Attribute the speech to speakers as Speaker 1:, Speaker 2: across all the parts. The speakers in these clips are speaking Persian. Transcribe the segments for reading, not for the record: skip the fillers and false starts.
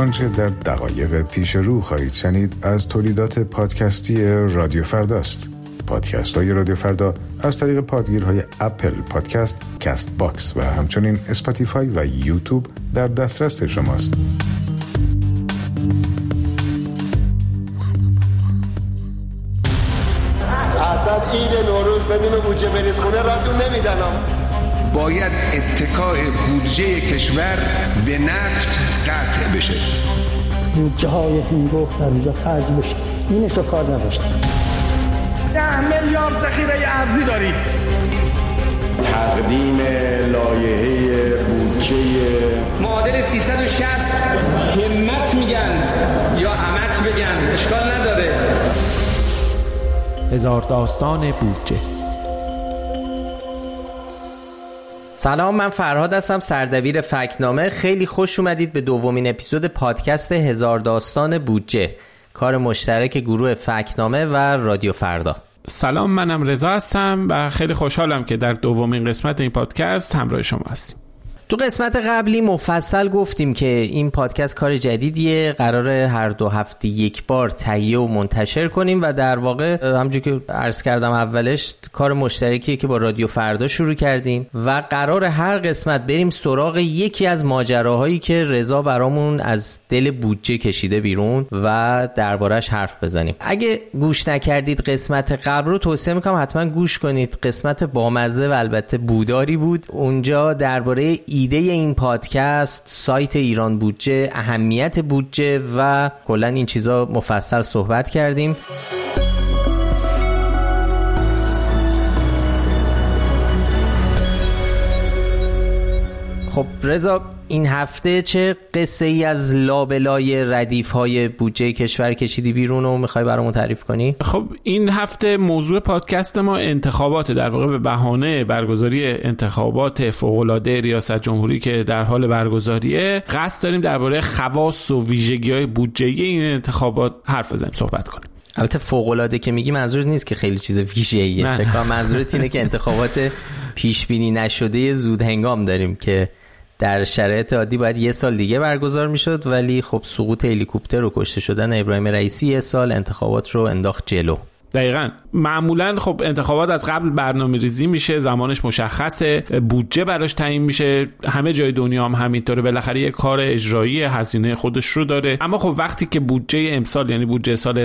Speaker 1: آنچه در دقایق پیش رو خواهید شنید از تولیدات پادکستی رادیو فرداست. پادکست های رادیو فردا از طریق پادگیرهای اپل پادکست، کست باکس و همچنین اسپاتیفای و یوتیوب در دسترس شماست.
Speaker 2: اصلا عید نوروز بدون بودجه برید خونه راتون نمیدن.
Speaker 3: باید اتکاء بودجه کشور به نفت قطع بشه.
Speaker 4: بودجه های هنگفت در اینجا خرج بشه. اینش رو کار نداشتیم.
Speaker 5: 10 میلیارد ذخیره ارزی دارید.
Speaker 2: تقدیم لایحه بودجه
Speaker 6: معادل 360 همت میگن یا همت بگن اشکال نداره.
Speaker 7: هزار داستان بودجه.
Speaker 8: سلام، من فرهاد هستم، سردبیر فکت‌نامه. خیلی خوش اومدید به دومین اپیزود پادکست هزار داستان بودجه، کار مشترک گروه فکت‌نامه و رادیو فردا.
Speaker 7: سلام، منم رضا هستم و خیلی خوشحالم که در دومین قسمت این پادکست همراه شما هستیم.
Speaker 8: تو قسمت قبلی مفصل گفتیم که این پادکست کار جدیدیه، قراره هر 2 هفته یک بار تهیه و منتشر کنیم و در واقع همونجوری که عرض کردم اولش کار مشترکیه که با رادیو فردا شروع کردیم و قراره هر قسمت بریم سراغ یکی از ماجراهایی که رضا برامون از دل بودجه کشیده بیرون و دربارش حرف بزنیم. اگه گوش نکردید قسمت قبل رو توصیه میکنم حتما گوش کنید. قسمت بامزه و البته بوداری بود. اونجا درباره ایده این پادکست، سایت ایران بودجه، اهمیت بودجه و کلا این چیزا مفصل صحبت کردیم. خب رضا، این هفته چه قصه ای از لابلای ردیف های بودجه کشور کشیدی بیرون و میخوای برامون تعریف کنی؟
Speaker 7: خب این هفته موضوع پادکست ما انتخابات، در واقع به بهانه برگزاری انتخابات فوق‌العاده ریاست جمهوری که در حال برگزاریه، قصد داریم درباره خواص و ویژگی‌های بودجه‌ای این انتخابات حرف بزنیم، صحبت کنیم.
Speaker 8: البته فوق‌العاده که میگی منظور نیست که خیلی چیز ویژه‌ایه. فکر کنم منظورت اینه که انتخابات پیش بینی نشده زود هنگام داریم که در شرایط عادی باید 1 سال دیگه برگزار میشد، ولی خب سقوط هلیکوپتر و کشته شدن ابراهیم رئیسی 1 سال انتخابات رو انداخت جلو.
Speaker 7: دقیقاً. معمولاً خب انتخابات از قبل برنامه‌ریزی میشه، زمانش مشخصه، بودجه براش تعیین میشه، همه جای دنیا هم همینطوره، بالاخره یه کار اجرایی هزینه خودش رو داره. اما خب وقتی که بودجه امسال یعنی بودجه سال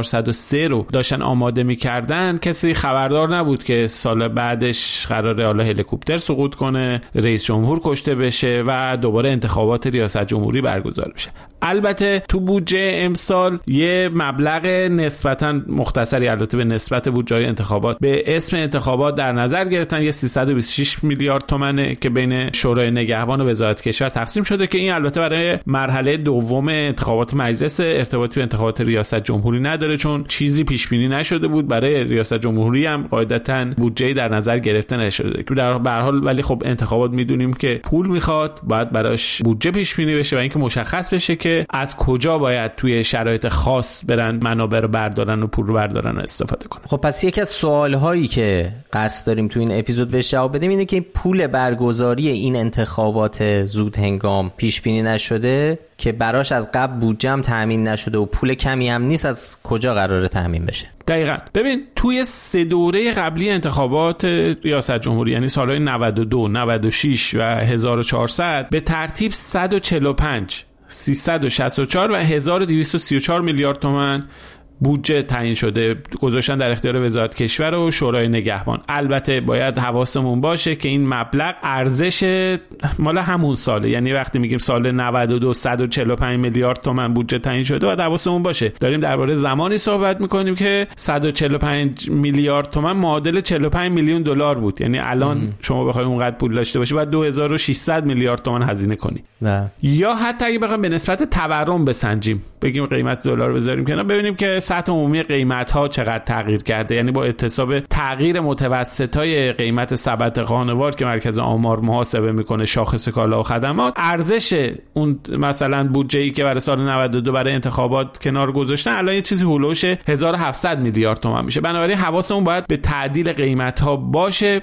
Speaker 7: 1403 رو داشتن آماده میکردن، کسی خبردار نبود که سال بعدش قراره حالا هلیکوپتر سقوط کنه، رئیس جمهور کشته بشه و دوباره انتخابات ریاست جمهوری برگزار بشه. البته تو بودجه امسال یه مبلغ نسبتاً مختصری، البته به نسبت بودجه انتخابات، به اسم انتخابات در نظر گرفتن. یه 326 میلیارد تومانه که بین شورای نگهبان و وزارت کشور تقسیم شده که این البته برای مرحله دوم انتخابات مجلس، ارتباطی به انتخابات ریاست جمهوری نداره چون چیزی پیش بینی نشده بود. برای ریاست جمهوری هم قاعدتاً بودجه در نظر گرفته نشده که در هر حال، ولی خب انتخابات میدونیم که پول میخواد، باید براش بودجه پیش بینی بشه و اینکه مشخص بشه که از کجا باید توی شرایط خاص برن منابع رو بردارن و پول رو بردارن و استفاده کنن.
Speaker 8: خب پس یکی از سوال‌هایی که قصد داریم تو این اپیزود بهش جواب بدیم اینه که پول برگزاری این انتخابات زود هنگام پیش بینی نشده که براش از قبل بودجه هم تامین نشده و پول کمی هم نیست، از کجا قراره تامین بشه؟ دقیقاً.
Speaker 7: ببین توی 3 دوره قبلی انتخابات ریاست جمهوری یعنی سالهای 92، 96 و 1400 به ترتیب 145 364 و 1234 میلیارد تومان بودجه تعیین شده، گذاشتن در اختیار وزارت کشور و شورای نگهبان. البته باید حواسمون باشه که این مبلغ ارزش مال همون ساله، یعنی وقتی میگیم سال 92 145 میلیارد تومان بودجه تعیین شده باید حواسمون باشه داریم درباره زمانی صحبت میکنیم که 145 میلیارد تومان معادل 45 میلیون دلار بود. یعنی الان شما بخوای اونقدر پول داشته باشی باید 2600 میلیارد تومان هزینه کنی. یا حتی اگه بخوایم به نسبت تورم بسنجیم، بگیم قیمت دلار بذاریم کنار، ببینیم که سطح عمومی قیمت‌ها چقدر تغییر کرده. یعنی با احتساب تغییر متوسطای قیمت سبد خانوار که مرکز آمار محاسبه میکنه، شاخص کالا و خدمات، ارزش اون مثلا بودجه‌ای که برای سال 92 برای انتخابات کنار گذاشتن الان یه چیزی هولوش 1700 میلیارد تومان میشه. بنابراین حواسمون باید به تعدیل قیمت‌ها باشه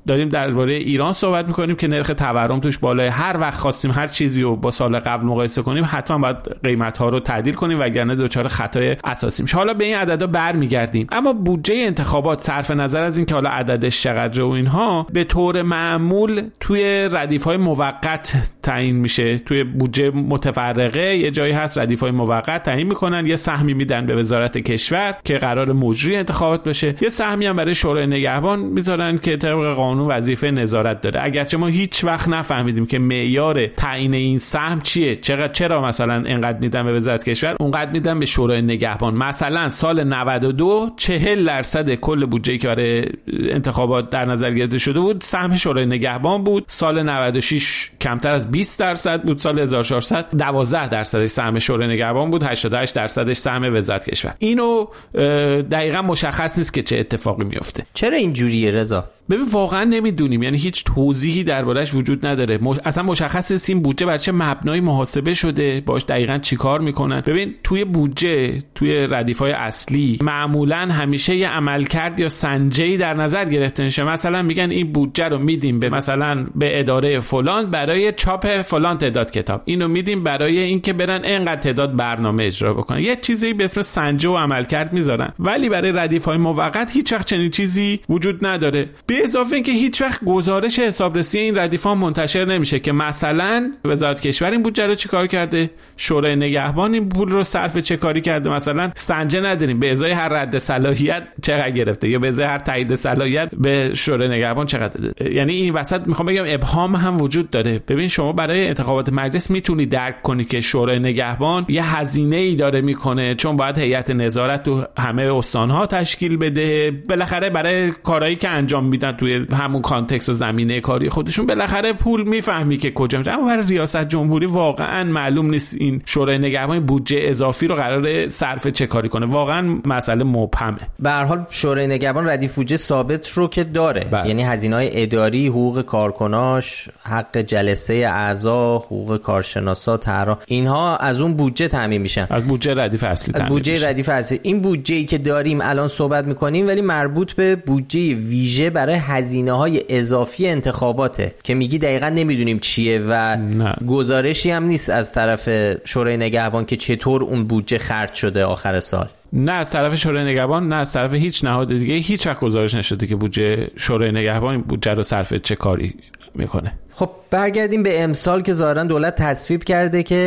Speaker 7: داریم درباره ایران صحبت میکنیم که نرخ تورم توش بالاه. هر وقت خواستیم هر چیزی رو با سال قبل مقایسه کنیم حتما باید قیمت‌ها رو تعدیل کنیم وگرنه دچار خطای اساسی میشه. حالا به این عددا برمیگردیم. اما بودجه انتخابات صرف نظر از این که حالا عددش چقدره و اینها به طور معمول توی ردیف‌های موقت تعیین میشه. توی بودجه متفرقه یه جایی هست ردیف‌های موقت تعیین میکنن، یه سهمی میدن به وزارت کشور که قرار مجری انتخابات بشه، یه سهمی هم برای شورای نگهبان میذارن که طبق قانون وظیفه نظارت داره. اگرچه ما هیچ وقت نفهمیدیم که معیار تعیین این سهم چیه، چرا مثلا اینقدر میدن به وزارت کشور اونقدر میدن به شورای نگهبان. مثلا سال 92 40% کل بودجه‌ای که برای انتخابات در نظر گرفته شده بود سهم شورای نگهبان بود. سال 96 کمتر از 20% بود. سال 1400 12% سهم شورای نگهبان بود، 88% سهم وزارت کشور. اینو دقیقاً مشخص نیست که چه اتفاقی میفته.
Speaker 8: چرا اینجوریه رضا؟
Speaker 7: ببین واقعا نمیدونیم، یعنی هیچ توضیحی دربارش وجود نداره. اصلا مشخص نیست این بودجه بر چه مبنایی محاسبه شده، باش دقیقاً چیکار میکنن. ببین توی بودجه، توی ردیف‌های اصلی معمولاً همیشه یه عملکرد یا سنجه‌ای در نظر گرفته میشه. مثلا میگن این بودجه رو میدیم به مثلا به اداره فلان برای چاپ فلان تعداد کتاب، اینو میدیم برای اینکه برن اینقدر تعداد برنامه اجرا بکنن. یه چیزی به اسم سنجه و عملکرد میذارن، ولی برای ردیف‌های موقت هیچ وقت چنین چیزی وجود نداره. به اضافه اینکه هیچ وقت گزارش حسابرسی این ردیف‌ها منتشر نمیشه که مثلا وزارت کشور این بودجه رو چیکار کرده، شورای نگهبان این پول رو صرف چه کاری کرده. مثلا سنجه نداریم به ازای هر رد صلاحیت چقدر گرفته یا به ازای هر تایید صلاحیت به شورای نگهبان چقدر داده. یعنی این وسط میخوام بگم ابهام هم وجود داره. ببین شما برای انتخابات مجلس میتونی درک کنی که شورای نگهبان یه هزینه‌ای داره میکنه، چون باید هیئت نظارت تو همه استان‌ها تشکیل بده، بالاخره برای کارهایی که انجام میدن توی همون کانتکست و زمینه کاری خودشون بالاخره پول میفهمی که کجا میره. اما برای ریاست جمهوری واقعا معلوم نیست این شورای نگهبان بودجه اضافی رو قراره صرف چه کاری کنه. واقعا مسئله مبهمه.
Speaker 8: به هر حال شورای نگهبان ردیف بودجه ثابت رو که داره، یعنی هزینه‌های اداری، حقوق کارکناش، حق جلسه اعضا، حقوق کارشناسا، طراح، اینها از اون بودجه تامین میشن،
Speaker 7: از بودجه ردیف اصلی تامین
Speaker 8: بودجه
Speaker 7: میشه.
Speaker 8: ردیف اصلی. این بودجه‌ای که داریم الان صحبت می‌کنیم ولی مربوط به بودجه ویژه برای هزینه‌های اضافی انتخاباته که میگی دقیقاً نمیدونیم چیه و گزارشی هم نیست از طرف شورای نگهبان که چطور اون بودجه خرج شده آخر سال.
Speaker 7: نه از طرف شورای نگهبان، نه از طرف هیچ نهاد دیگه هیچ وقت گزارش نشده که بودجه شورای نگهبان بودجه رو صرف چه کاری میکنه.
Speaker 8: خب برگردیم به امسال که ظاهرا دولت تصویب کرده که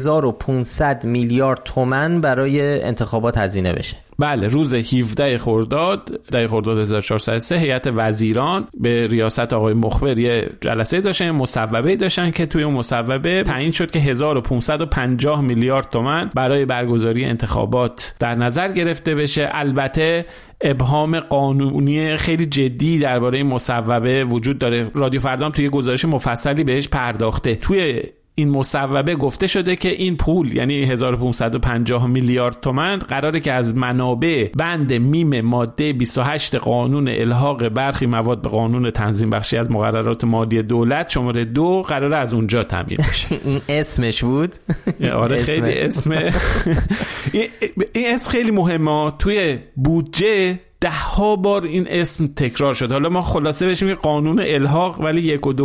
Speaker 8: 1500 میلیارد تومان برای انتخابات هزینه بشه.
Speaker 7: بله، روز 17 خرداد 1403 هیئت وزیران به ریاست آقای مخبر یه جلسه داشتن، مصوبه داشتن که توی اون مصوبه تعیین شد که 1550 میلیارد تومان برای برگزاری انتخابات در نظر گرفته بشه. البته ابهام قانونی خیلی جدی درباره این مصوبه وجود داره. رادیو فردا توی گزارش مفصلی بهش پرداخته. توی این مصوبه گفته شده که این پول یعنی 1550 میلیارد تومان قراره که از منابع بند میم ماده 28 قانون الحاق برخی مواد به قانون تنظیم بخشی از مقررات مالی دولت شماره 2 قراره از اونجا تامین بشه.
Speaker 8: این اسمش بود؟
Speaker 7: آره خیلی اسم این اسم خیلی مهمه. توی بودجه 10 بار این اسم تکرار شد. حالا ما خلاصه بشیم قانون الحاق، ولی 1 و 2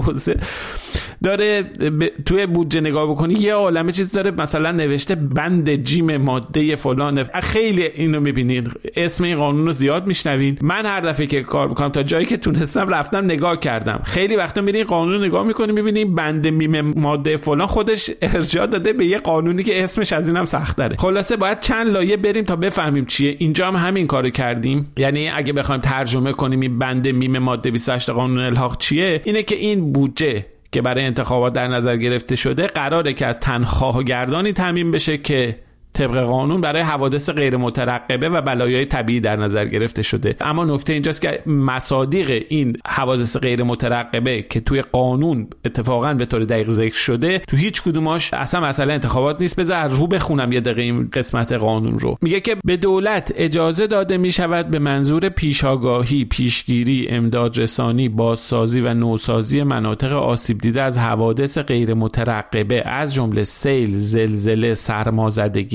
Speaker 7: داره توی بودجه نگاه بکنی یه عالمه چیز داره، مثلا نوشته بند جیم ماده فلان. خیلی اینو میبینید اسم این قانون رو زیاد میشنوین. من هر دفعه که کار میکنم تا جایی که تونستم رفتم نگاه کردم. خیلی وقتا میرین قانون رو نگاه میکنی میبینیم بند میم ماده فلان خودش ارجاع داده به یه قانونی که اسمش از اینم سخت‌تره. خلاصه باید چند لایه بریم تا بفهمیم چیه. اینجا هم همین کارو کردیم. یعنی اگه بخوایم ترجمه کنیم این بند میم ماده 28 قانون الحاق چیه، اینه که این بودجه که برای انتخابات در نظر گرفته شده قراره که از تنخواهگردانی تامین بشه که طبق قانون برای حوادث غیر مترقبه و بلایای طبیعی در نظر گرفته شده. اما نکته اینجاست که مصادیق این حوادث غیر مترقبه که توی قانون اتفاقا به طور دقیق ذکر شده تو هیچ کدوماش اصلا مسئله انتخابات نیست. بذار رو بخونم یه دقیقه این قسمت قانون رو. میگه که به دولت اجازه داده میشود به منظور پیشاگاهی، پیشگیری، امداد رسانی، بازسازی و نوسازی مناطق آسیب دیده از حوادث غیر مترقبه از جمله سیل، زلزله، سرمازدگی،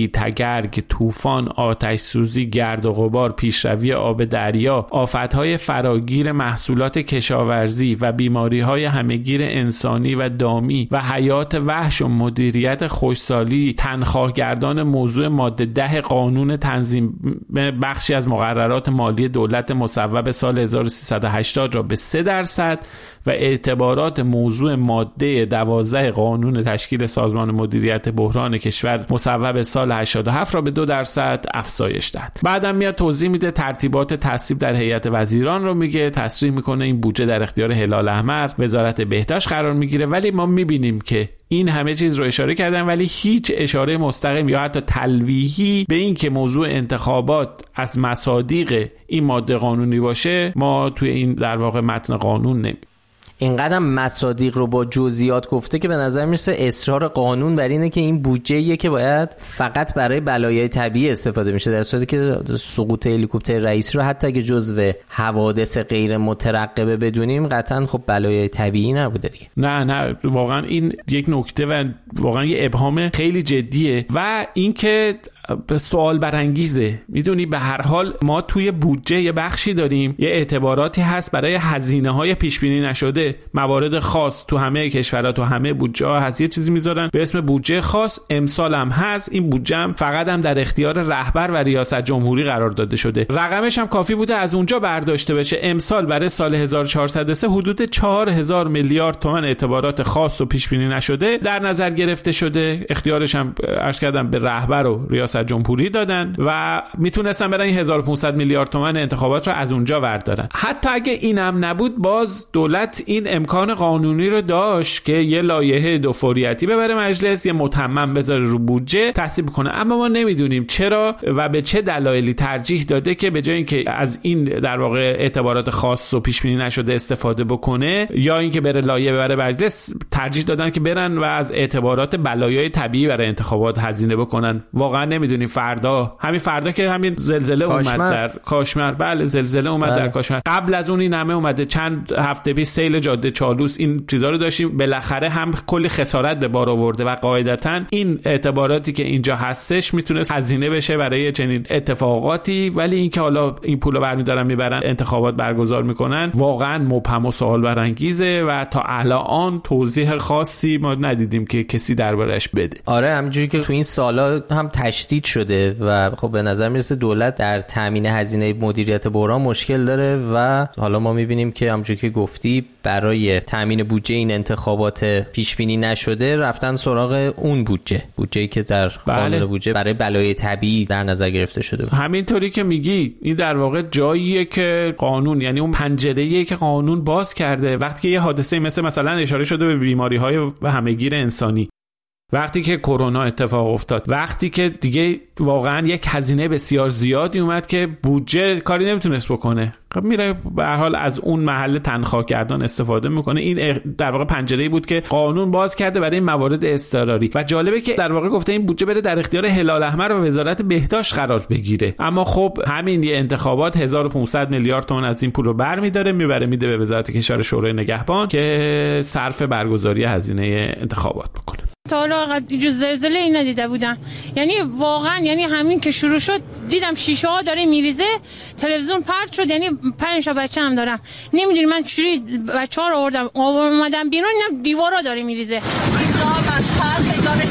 Speaker 7: تگرگ، طوفان، آتش سوزی، گرد و غبار، پیشروی آب دریا، آفت‌های فراگیر محصولات کشاورزی و بیماری‌های همه‌گیر انسانی و دامی و حیات وحش و مدیریت خوشسالی تنخواهگردان موضوع ماده 10 قانون تنظیم بخشی از مقررات مالی دولت مصوب سال 1380 را به 3% و اعتبارات موضوع ماده 12 قانون تشکیل سازمان مدیریت بحران کشور مصوب سال 87 را به 2% افزایش داد. بعدم میاد توضیح میده ترتیبات تصویب در هیئت وزیران رو میگه، تصریح میکنه این بودجه در اختیار هلال احمر، وزارت بهداشت قرار میگیره. ولی ما میبینیم که این همه چیز رو اشاره کردن ولی هیچ اشاره مستقیم یا حتی تلویحی به این که موضوع انتخابات از مصادیق این ماده قانونی باشه ما توی این در واقع متن قانون نمیبینیم.
Speaker 8: اینقدر مصادیق رو با جزئیات گفته که به نظر میرسه اصرار قانون بر اینه که این بودجه‌ایه که باید فقط برای بلایای طبیعی استفاده میشه، در صورتی که سقوط هلیکوپتر رئیسی رو حتی اگه جزو حوادث غیر مترقبه بدونیم قطعا خب بلایای طبیعی نبوده دیگه.
Speaker 7: نه واقعا این یک نکته و واقعا یه ابهام خیلی جدیه و اینکه سوال برانگیزه. میدونی به هر حال ما توی بودجه یه بخشی داریم، یه اعتباراتی هست برای هزینه‌های پیش بینی نشده، موارد خاص تو همه کشورها تو همه بودجه‌ها هست، یه چیزی میذارن به اسم بودجه خاص. امسال هم هست، این بودجه هم فقط هم در اختیار رهبر و ریاست جمهوری قرار داده شده. رقمش هم کافی بوده از اونجا برداشته بشه. امسال برای سال 1403 حدود 4000 میلیارد تومان اعتبارات خاص و پیش بینی نشده در نظر گرفته شده. اختیارش هم عرض کردم به رهبر و ریاست جمهوری دادن و میتونستن برن 1500 میلیارد تومان انتخابات رو از اونجا بردارن. حتی اگه اینم نبود باز دولت این امکان قانونی رو داشت که یه لایحه دوفوریتی ببره مجلس، یه متمم بذاره رو بودجه تصویب کنه. اما ما نمیدونیم چرا و به چه دلایلی ترجیح داده که به جای اینکه از این در واقع اعتبارات خاص و پیش بینی نشده استفاده بکنه یا اینکه بره لایحه ببره مجلس، ترجیح دادن که برن و از اعتبارات بلایای طبیعی برای انتخابات هزینه بکنن. واقعا نمیدونیم همین فردا که همین زلزله اومد در کاشمر، بله زلزله اومد در کاشمر، قبل از اون این همه اومده، چند هفته پیش سیل جاده چالوس، این چیزا رو داشتیم، بالاخره هم کلی خسارت به بار آورده و قاعدتاً این اعتباراتی که اینجا هستش میتونه هزینه بشه برای چنین اتفاقاتی. ولی اینکه حالا این پولو برمی‌دارن میبرن انتخابات برگزار میکنن واقعا مبهم و سوال برانگیزه و تا الان توضیح خاصی ما ندیدیم که کسی دربارش بده.
Speaker 8: آره همونجوری که تو این سالا هم تشدید شده و خب به نظر میرسه دولت در تامین هزینه مدیریت بحران مشکل داره و حالا ما میبینیم که همونجوری که گفتی برای تامین بودجه این انتخابات پیش بینی نشده رفتن سراغ اون بودجه‌ای که در قانون بودجه برای بلای طبیعی در نظر گرفته شده بود.
Speaker 7: همینطوری که میگی این در واقع جاییه که قانون، یعنی اون پنجره‌ایه که قانون باز کرده وقتی که یه حادثه مثلا اشاره شده به بیماری‌های همه‌گیر انسانی، وقتی که کرونا اتفاق افتاد، وقتی که دیگه واقعا یک هزینه بسیار زیادی اومد که بودجه کاری نمیتونست بکنه، خب میره به هر حال از اون محل تنخواهگردان استفاده میکنه. این در واقع پنجره‌ای بود که قانون باز کرده برای این موارد اضطراری و جالبه که در واقع گفته این بودجه بره در اختیار هلال احمر و وزارت بهداشت قرار بگیره. اما خب همین یه انتخابات 1500 میلیارد تومان از این پول رو برمی‌داره میبره میده به وزارت کشور شورای نگهبان که صرف برگزاری هزینه انتخابات بکنه.
Speaker 9: تا حالا جو زلزله این ندیده بودم، یعنی واقعا یعنی همین که شروع شد دیدم شیشه ها داره میریزه، تلویزیون پرت شد، یعنی 5 تا بچه هم دارم، نمیدونی من چوری بچه ها رو آوردم اومدم بیرون اینم دیوارا داره میریزه. اینجا مشهد میدان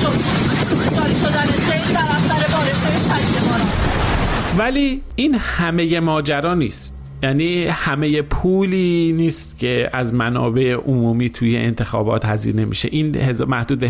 Speaker 9: جاری شدن سیل در اثر بارش شدید باران. ولی
Speaker 7: این همه ماجرا نیست، یعنی همه پولی نیست که از منابع عمومی توی انتخابات هزینه میشه. این محدود به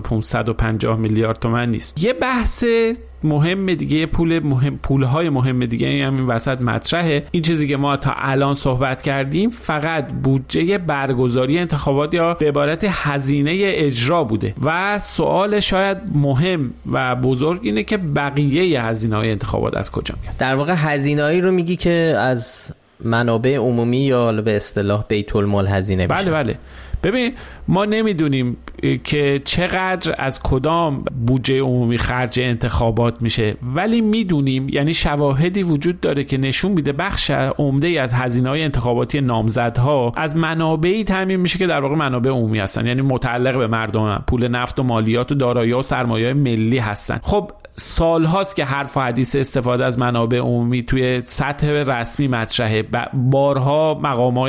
Speaker 7: 1550 میلیارد تومان نیست. یه بحث مهم دیگه، یه پولهای مهم دیگه این وسط مطرحه. این چیزی که ما تا الان صحبت کردیم فقط بودجه برگزاری انتخابات یا به عبارت هزینه اجرا بوده و سوال شاید مهم و بزرگ اینه که بقیه هزینه‌های انتخابات از کجا میاد؟
Speaker 8: در واقع هزینه‌ای رو میگی که از منابع عمومی یا به اصطلاح بیت المال هزینه میشه.
Speaker 7: بله. ببین ما نمیدونیم که چقدر از کدام بودجه عمومی خرج انتخابات میشه، ولی میدونیم یعنی شواهدی وجود داره که نشون میده بخش عمده از هزینه‌های انتخاباتی نامزدها از منابعی تامین میشه که در واقع منابع عمومی هستن، یعنی متعلق به مردم، پول نفت و مالیات و دارایی‌ها و سرمایه‌های ملی هستن. خب سالهاست که حرف و حدیث استفاده از منابع عمومی توی سطح رسمی مطرحه. بارها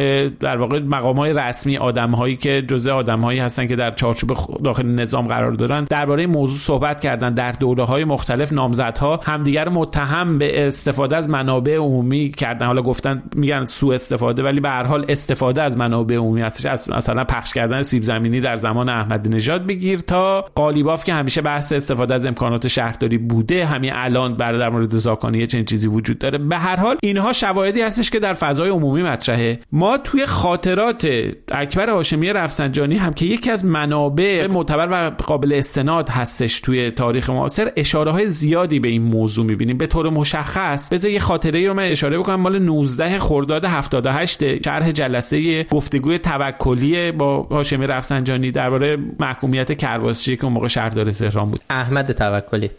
Speaker 7: مقام‌های رسمی، آدم‌هایی که جزء آدم‌هایی هستن که در چارچوب داخل نظام قرار دارن، درباره موضوع صحبت کردن. در دوره‌های مختلف نامزدها همدیگر متهم به استفاده از منابع عمومی کردن. حالا گفتن میگن سوء استفاده، ولی به هر حال استفاده از منابع عمومی هستش. از مثلا پخش کردن سیب زمینی در زمان احمدی نژاد بگیر تا قالیباف که همیشه بحث استفاده از امکانات شهرداری بوده، همین الان در مورد زاکانی چنین چیزی وجود داره. به هر حال اینها شواهدی هستش که در فضای عمومی مطرحه. ما توی خاطرات اکبر هاشمی رفسنجانی هم که یکی از منابع معتبر و قابل استناد هستش توی تاریخ معاصر، اشاره‌های زیادی به این موضوع می‌بینیم. به طور مشخص بذار یه خاطره‌ای رو من اشاره بکنم. مال 19 خرداد 78 شرح جلسه گفتگوی توکلی با هاشمی رفسنجانی درباره محکومیت کرباسچی که اون موقع شهردار تهران بود.
Speaker 8: احمد توکلی،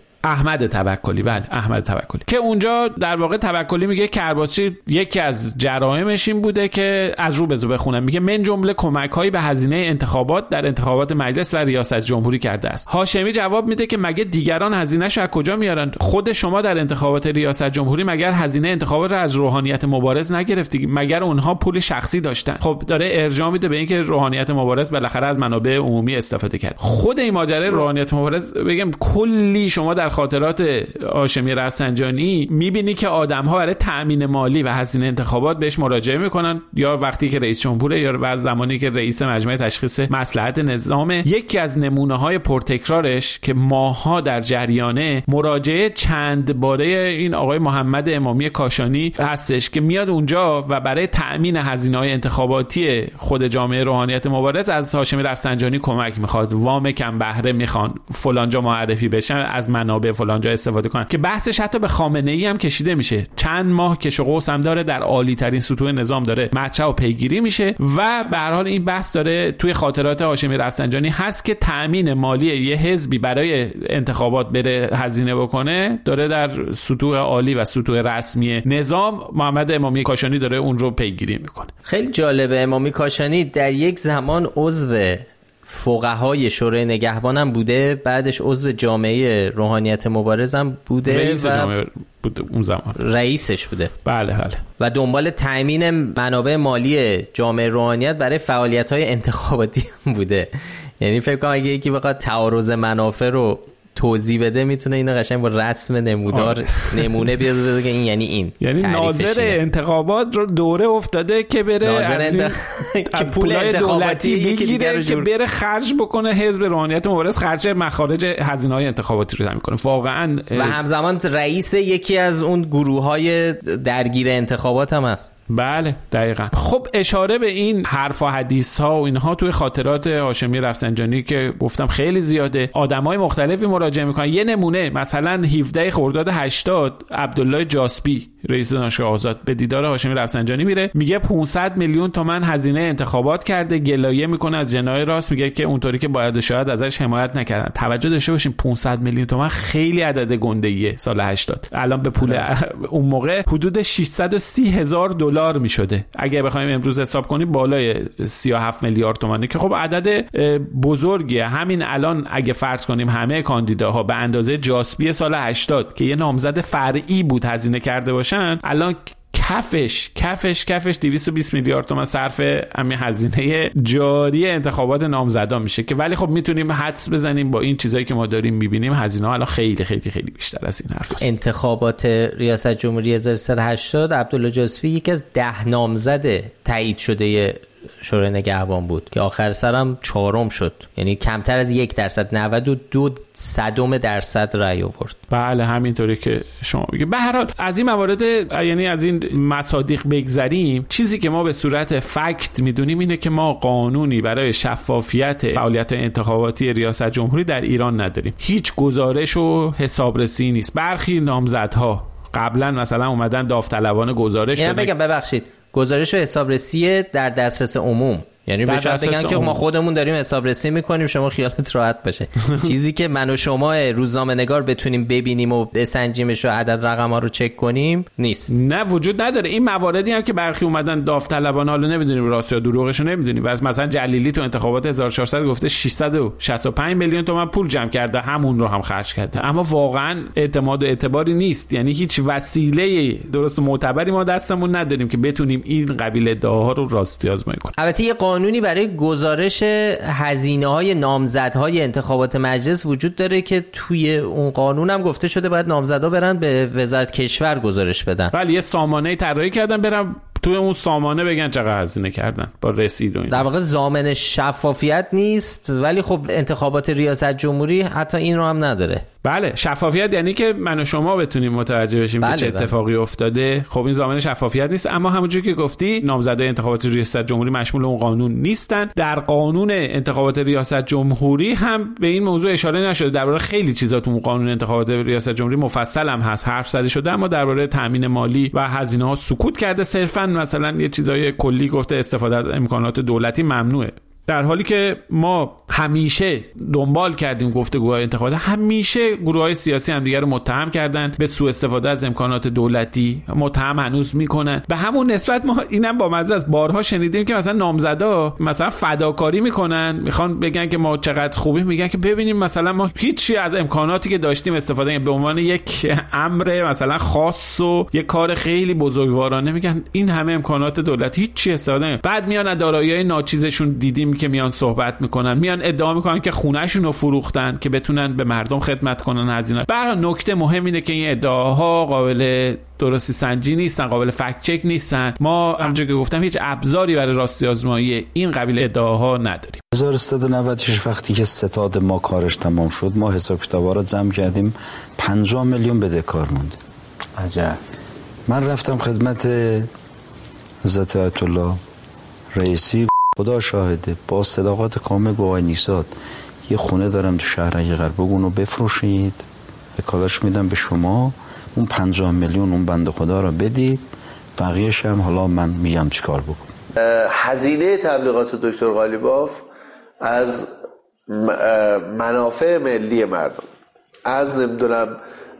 Speaker 7: بله احمد توکلی، که اونجا در واقع توکلی میگه کرباسچی یکی از جرائمش این بوده که از رو بخونم، میگه من جمله کمک‌هایی به هزینه انتخابات در انتخابات مجلس و ریاست جمهوری کرده است. هاشمی جواب میده که مگه دیگران هزینه‌شو از کجا میارن؟ خود شما در انتخابات ریاست جمهوری مگر هزینه انتخابات رو از روحانیت مبارز نگرفتی؟ مگر اونها پول شخصی داشتن؟ خب داره ارجاع میده به اینکه روحانیت مبارز بالاخره از منابع عمومی استفاده کرد. خود این ماجرای روحانیت مبارز بگم کلی شما در خاطرات هاشمی رفسنجانی میبینی که آدم‌ها برای تأمین مالی و هزینه انتخابات بهش مراجعه میکنن، یا وقتی که رئیس جمهوره یا بعد زمانی که رئیس مجمع تشخیص مصلحت نظامه. یکی از نمونه‌های پرتکرارش که ماها در جریانه، مراجعه چند باره این آقای محمد امامی کاشانی هستش که میاد اونجا و برای تأمین هزینه‌های انتخاباتی خود جامعه روحانیت مبارز از هاشمی رفسنجانی کمک میخواد، وام کم بهره میخوان، فلانجا معرفی بشن، از منابع فلانجا استفاده کنن، که بحثش حتی به خامنه‌ای هم کشیده میشه. چند ماه کش و قوس هم داره، در عالی ترین سطوح نظام داره مطرح و پیگیری میشه و به هر حال این بحث داره توی خاطرات هاشمی رفسنجانی هست که تأمین مالی یه حزبی برای انتخابات بره هزینه بکنه داره در سطوح عالی و سطوح رسمی نظام. محمد امامی کاشانی داره اون رو پیگیری میکنه.
Speaker 8: خیلی جالبه. امامی کاشانی در یک زمان عضو فقهای شورای نگهبانم بوده، بعدش عضو جامعه روحانیت مبارزم بوده،
Speaker 7: رئیس جامعه بوده اون زمان،
Speaker 8: رئیسش بوده.
Speaker 7: بله
Speaker 8: و دنبال تأمین منابع مالی جامعه روحانیت برای فعالیت‌های انتخاباتی بوده. یعنی فکر کنم اگه یکی بخواد تعارض منافع رو توضیح بده میتونه اینو قشنگ با رسم نمودار نمونه بیاد بگه این یعنی
Speaker 7: ناظر انتخابات رو دوره افتاده که بره از پولای دولتی بگیره که بره خرج بکنه، حزب روحانیت مبارز خرج مخارج هزینه‌های انتخاباتی رو تامین کنه. واقعا
Speaker 8: و همزمان رئیس یکی از اون گروه‌های درگیر انتخابات هم هست.
Speaker 7: بله دقیقاً. خب اشاره به این حرف و حدیث ها و اینها توی خاطرات هاشمی رفسنجانی که گفتم خیلی زیاده، آدمای مختلفی مراجعه میکنن. یه نمونه مثلا 17 خرداد 80 عبدالله جاسبی رئیس دانشگاه آزاد به دیدار هاشمی رفسنجانی میره، میگه 500 میلیون تومان هزینه انتخابات کرده، گلایه میکنه از جناح راست، میگه که اونطوری که باید شاید ازش حمایت نکردن. توجه داشته باشین 500 میلیون تومان خیلی عدد گنده‌ایه سال 80. الان به پول اون موقع حدود 630,000 دلار میشده. اگه بخوایم امروز حساب کنیم بالای 37 میلیارد تومانه که خب عدد بزرگیه. همین الان اگه فرض کنیم همه کاندیداها به اندازه جاسبی سال 80 که یه نامزد فرعی بود هزینه کرده باشن، الان کفش 220 میلیارد تومان صرف همین هزینه جاری انتخابات نامزدا میشه که ولی خب میتونیم حدس بزنیم با این چیزایی که ما داریم میبینیم هزینه ها الان خیلی خیلی خیلی بیشتر از این حرف است.
Speaker 8: انتخابات ریاست جمهوری 1380 عبدالله جاسبی یکی از 10 نامزد تایید شده شورای نگهبان بود که آخر سرم 4م شد، یعنی کمتر از 1%، 92% رأی آورد.
Speaker 7: بله همینطوری که شما میگید. به هر حال از این موارد، یعنی از این مصادیق بگذریم، چیزی که ما به صورت فکت میدونیم اینه که ما قانونی برای شفافیت فعالیت انتخاباتی ریاست جمهوری در ایران نداریم. هیچ گزارش و حسابرسی نیست. برخی نامزدها قبلا مثلا اومدن داوطلبانه گزارش دادن.
Speaker 8: بگم ببخشید، گزارش و حسابرسی در دسترس عموم، یعنی به شرط بگن که ما خودمون داریم حسابرسی میکنیم، شما خیالت راحت باشه. چیزی که من و شما روزنامه‌نگار بتونیم ببینیم و بسنجیمش و عدد رقم‌ها رو چک کنیم نیست.
Speaker 7: نه وجود نداره. این مواردی هم که برخی اومدن داوطلبانه، حالا نمیدونیم راست یا دروغش رو نمیدونیم، مثلا جلیلی تو انتخابات 1400 گفته 665 میلیون تومان پول جمع کرده، همون رو هم خرج کرده، اما واقعا اعتماد و اعتباری نیست. یعنی هیچ وسیله درست معتبری ما دستمون نداریم که بتونیم این قبیل ادعاها رو راستی آزمایی کنیم.
Speaker 8: البته یه قانونی برای گزارش هزینه‌های نامزدهای انتخابات مجلس وجود داره که توی اون قانون هم گفته شده باید نامزدا برن به وزارت کشور گزارش بدن.
Speaker 7: ولی یه سامانه طراحی کردن برن توی اون سامانه بگن چقدر هزینه کردن با رسید و این.
Speaker 8: در واقع ضامن شفافیت نیست، ولی خب انتخابات ریاست جمهوری حتی این رو هم نداره.
Speaker 7: بله، شفافیت یعنی که من و شما بتونیم متوجه بشیم که چه اتفاقی افتاده. خب این ضامن شفافیت نیست، اما همونجوری که گفتی نامزدای انتخابات ریاست جمهوری مشمول اون قانون نیستن. در قانون انتخابات ریاست جمهوری هم به این موضوع اشاره نشده. درباره خیلی چیزا تو قانون انتخابات ریاست جمهوری مفصل هم هست حرف زده شده، اما درباره تامین مالی و هزینه‌ها سکوت کرده. صرفاً مثلا یه چیزای کلی گفته استفاده از امکانات دولتی ممنوعه، در حالی که ما همیشه دنبال کردیم گفتگوهای انتخابات، همیشه گروه‌های سیاسی هم دیگر رو متهم کردن به سوء استفاده از امکانات دولتی، متهم هنوز میکنن. به همون نسبت ما اینم با مزه از بارها شنیدیم که مثلا نامزدا مثلا فداکاری میکنن، میخوان بگن که ما چقدر خوبیم، میگن که ببینیم مثلا ما هیچی از امکاناتی که داشتیم استفاده به عنوان یک امر مثلا خاص و یک کار خیلی بزرگوارانه، میگن این همه امکانات دولتی هیچی استفاده. بعد میان از دارایی‌های ناچیزشون دیدیم که میان صحبت میکنن، میان ادعا میکنن که خونه‌شون رو فروختن که بتونن به مردم خدمت کنن هزینه. برای نکته مهم اینه که این ادعاها قابل درستی سنجی نیستن، قابل فکت چک نیستن. ما همونجوری که گفتم هیچ ابزاری برای راستی آزمایی این قبیل ادعاها نداریم.
Speaker 10: 1396 وقتی که ستاد ما کارش تمام شد، ما حساب کتابا رو جمع کردیم، 50 میلیون بدهکار موند. عجب. من رفتم خدمت حضرت آیت الله رئیسی، خدا شاهده با صداقت کامل گواه نیساد، یه خونه دارم تو شهر غرب، بگونو بفروشید، وکالتش میدم به شما، اون 50 میلیون اون بنده خدا رو بدید، بقیه‌اش هم حالا من میگم چیکار بکنم.
Speaker 2: هزینه تبلیغات دکتر قالیباف از منافع ملی مردم، از نمیدونم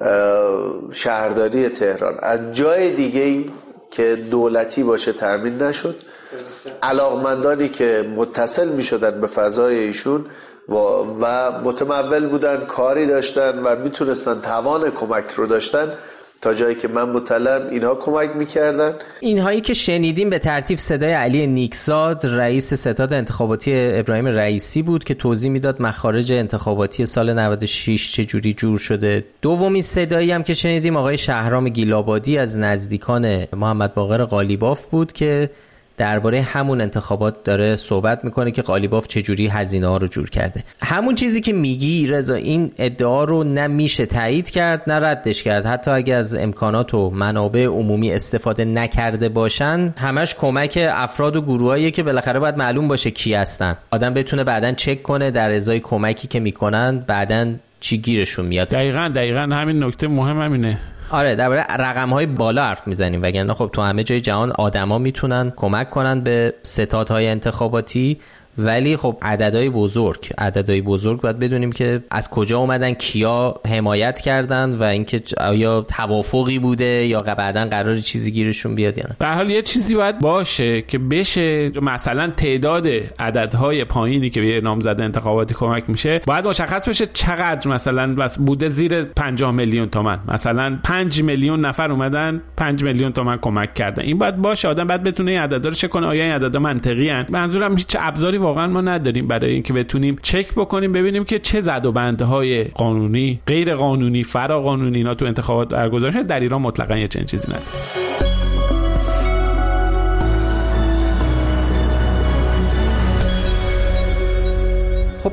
Speaker 2: شهرداری تهران، از جای دیگه‌ای که دولتی باشه تامین نشد. علاقمندانی که متصل می شدن به فضای ایشون و متمول بودن، کاری داشتن و میتونستن توان کمک رو داشتن، تا جایی که من مطلعم اینها کمک میکردن.
Speaker 8: اینهایی که شنیدیم به ترتیب صدای علی نیکزاد، رئیس ستاد انتخاباتی ابراهیم رئیسی بود که توضیح میداد مخارج انتخاباتی سال 96 چجوری جور شده. دومین صدایی هم که شنیدیم آقای شهرام گیلابادی از نزدیکان محمد باقر قالیباف بود که درباره همون انتخابات داره صحبت میکنه که قالیباف چجوری هزینه ها رو جور کرده. همون چیزی که میگی رضا، این ادعا رو نمیشه تایید کرد نه ردش کرد. حتی اگه از امکانات و منابع عمومی استفاده نکرده باشن، همش کمک افراد و گروهایی که بالاخره باید معلوم باشه کی هستن، آدم بتونه بعدن چک کنه در ازای کمکی که میکنن بعدن چی گیرشون میاد.
Speaker 7: دقیقاً همین نکته مهم همینه.
Speaker 8: آره، درباره رقم‌های بالا حرف میزنیم، وگرنه خب تو همه جای جهان آدما میتونن کمک کنن به ستادهای انتخاباتی، ولی خب عددهای بزرگ باید بدونیم که از کجا اومدن، کیا حمایت کردن و اینکه آیا توافقی بوده یا بعداً قرار چیزی گیرشون بیاد یا نه.
Speaker 7: به هر حال یه چیزی باید باشه که بشه مثلا تعداد عددهای پایینی که به نامزد انتخاباتی کمک میشه باید مشخص بشه چقدر مثلا بس بوده زیر 50 میلیون تومان، مثلا 5 میلیون نفر اومدن 5 میلیون تومان کمک کردن. این باید باشه، آدم باید بتونه این عددا رو چک کنه آیا این عددا منطقی ان. منظورم هیچ ابزاری واقعا ما نداریم برای اینکه بتونیم چک بکنیم ببینیم که چه زد و بندهای قانونی، غیر قانونی، فرا قانونی اینا تو انتخابات برگزار شده. در ایران مطلقاً یه چنین چیزی نداره.
Speaker 8: خب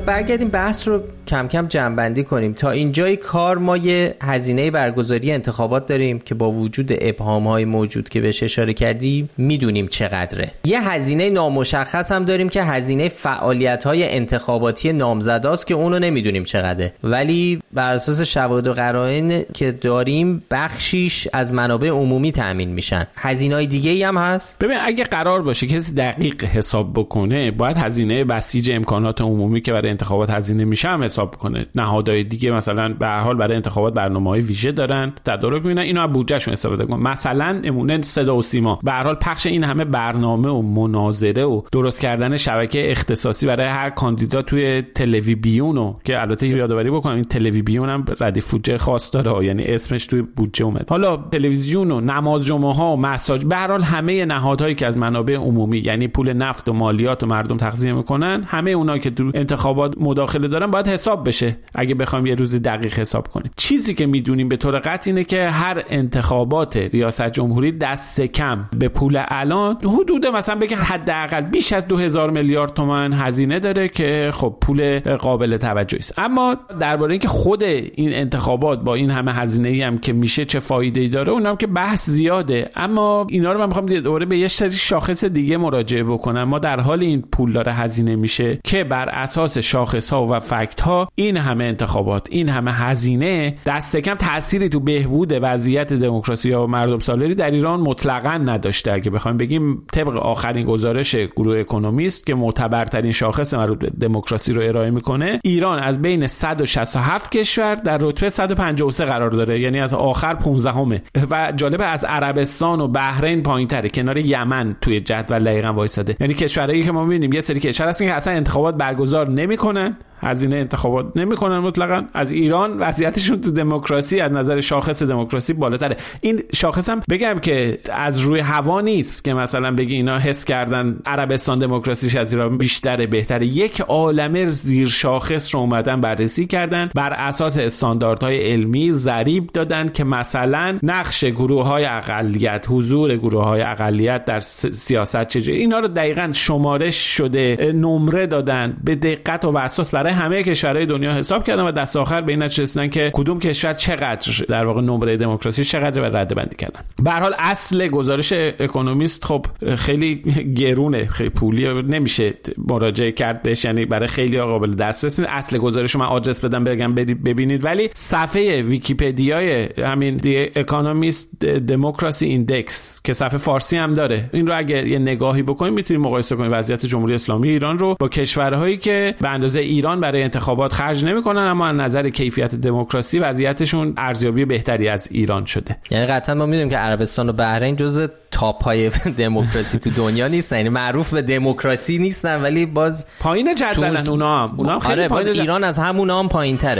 Speaker 8: برگردیم بحث رو کم کم جمع‌بندی کنیم. تا اینجای کار ما یه هزینه برگزاری انتخابات داریم که با وجود ابهام‌های موجود که بهش اشاره کردیم میدونیم چقدره. یه هزینه نامشخص هم داریم که هزینه فعالیت‌های انتخاباتی نامزداست که اونو نمیدونیم چقدره، ولی بر اساس شواهد و قرائن که داریم بخشیش از منابع عمومی تامین میشن. هزینه‌های دیگه‌ای هم هست.
Speaker 7: ببین اگه قرار باشه کسی دقیق حساب بکنه باید هزینه بسیج امکانات عمومی که برای انتخابات هزینه میشه هم حساب کنه. نهادهای دیگه مثلا به هر حال برای انتخابات برنامه‌های ویژه دارن، تدارک می‌بینن، اینو از بودجهشون استفاده کنن. مثلا نمونه صدا و سیما به هر حال پخش این همه برنامه و مناظره و درست کردن شبکه اختصاصی برای هر کاندیدا توی تلویزیون، که البته یادآوری بکنم این تلویزیون هم ردیف بودجه خاص داره، یعنی اسمش توی بودجه اومد. حالا تلویزیون و نماز جمعه ها و مساج، به هر حال همه نهادهایی که از منابع عمومی یعنی پول نفت و مالیات و مردم تغذیه میکنن، همه اونایی که تو انتخابات مداخله دارن باید حساب بشه اگه بخوایم یه روز دقیق حساب کنیم. چیزی که میدونیم به طور قطع اینه که هر انتخابات ریاست جمهوری دست کم به پول الان حدود مثلا بگم حداقل بیش از 2000 میلیارد تومان هزینه داره که خب پول قابل توجهی است. اما درباره اینکه خود این انتخابات با این همه هزینه‌ای هم که میشه چه فایده‌ای داره اونم که بحث زیاده، اما اینا رو من می‌خوام دوباره به یه سری شاخص دیگه مراجعه بکنم. ما در حال این پول داره هزینه میشه که بر اساس شاخص‌ها و فکت‌ها این همه انتخابات، این همه هزینه دست کم تأثیری تو بهبود وضعیت دموکراسی و مردم سالاری در ایران مطلقاً نداشته. اگه بخوایم بگیم طبق آخرین گزارش گروه اکونومیست که معتبرترین شاخص مربوط به دموکراسی رو ارائه میکنه، ایران از بین 167 کشور در رتبه 153 قرار داره، یعنی از آخر 15مه. و جالب از عربستان و بحرین پایین‌تره، کنار یمن توی جدول دقیقاً وایساده. یعنی کشورهایی که ما می‌بینیم یه سری کشور هستن که اصلا انتخابات برگزار نمی‌کنن، هزینه انتخابات نمی‌کنن مطلقاً. از ایران وضعیتشون تو دموکراسی از نظر شاخص دموکراسی بالاتره. این شاخص هم بگم که از روی هوا نیست که مثلا بگی اینا حس کردن عربستان دموکراسیش از ایران بیشتره بهتره. یک عالمه زیر شاخص رو اومدن بررسی کردن، بر اساس استانداردهای علمی ضریب دادن که مثلا نقش گروه‌های اقلیت، حضور گروه‌های اقلیت در سیاست چجوری، اینا رو دقیقاً شمارش شده، نمره دادن، به دقت و اساس برای همه کشورهای دنیا حساب کردن و دست آخر به این نتیجه رسیدن که کدوم کشور چقدر در واقع نمره دموکراسی چقدر و رده بندی کردن. به هر حال اصل گزارش اکونومیست خب خیلی گرونه، خیلی پولی، نمیشه مراجعه کرد بهش، یعنی برای خیلی قابل دسترسی. اصل گزارش رو من آدرس بدم بگم ببینید، ولی صفحه ویکی‌پدیای همین دی اکونومیست دموکراسی ایندکس که صفحه فارسی هم داره، این رو اگه یه نگاهی بکنید میتونید مقایسه کنید وضعیت جمهوری اسلامی ایران رو با کشورهایی که به اندازه ایران برای انتخابات خرج نمی‌کنن اما از نظر کیفیت دموکراسی وضعیتشون ارزیابی بهتری از ایران شده.
Speaker 8: یعنی قطعا ما می‌دونیم که عربستان و بحرین جزء تاپ‌های دموکراسی تو دنیا نیستن، یعنی معروف به دموکراسی نیستن ولی باز
Speaker 7: پایین جدولن. اونا هم خیلی
Speaker 8: باز ایران از همونا هم پایین‌تره.